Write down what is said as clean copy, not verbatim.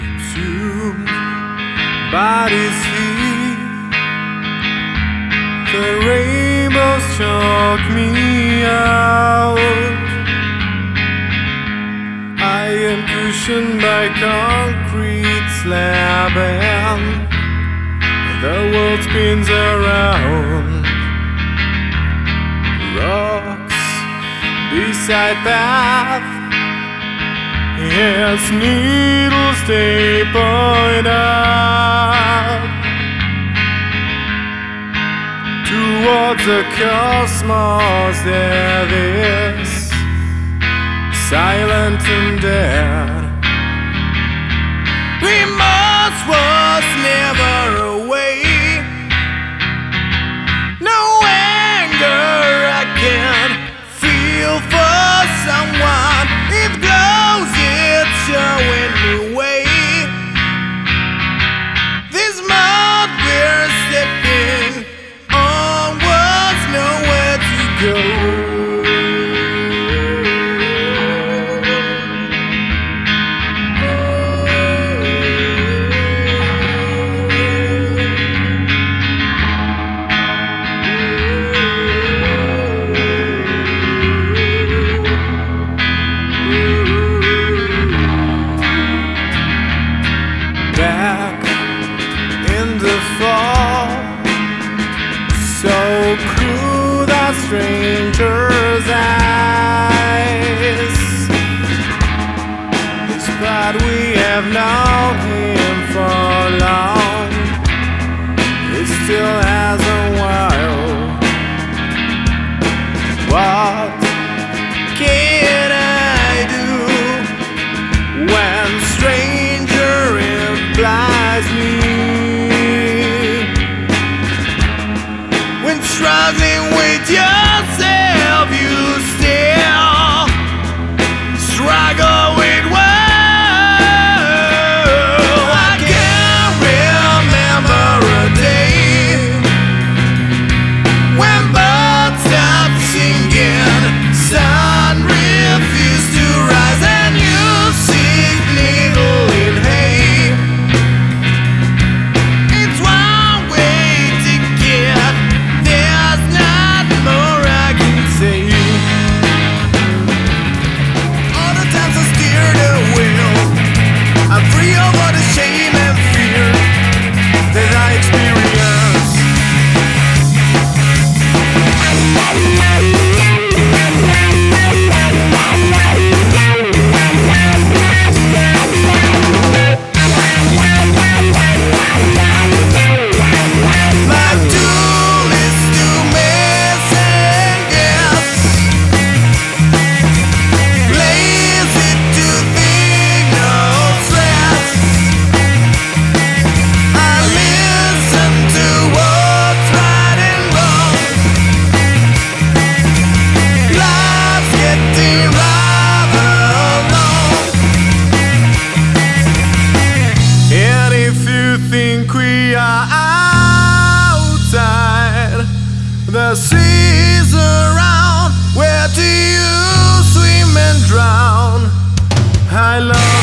consumed by this heat. The rainbows choke me out. I am cushioned by concrete slab and the world spins around. Rocks beside path, yes, needles they point up towards the cosmos that is silent and dead. Remorse was never away. No anger I can feel for someone. It glows, it's showing me way. This mud we're stepping on was nowhere to go. Back in the fall, so cruel that stranger's eyes. Despite we have known him for long, it still has a while. What can I do when stranger implies me? When struggling with yourself, you still struggle with world. I can't remember a day when birds stopped singing, sun refused to rise, and you seek needle in hay. It's one way ticket, there's not more I can say. All the times I steer the wheel, I'm free of all the shame and fear that I experience. My tool is to miss and guess, lazy to think no stress. I listen to what's right and wrong. Life's getting rather long, and if you think we are outside, the seas around, where do you swim and drown? I love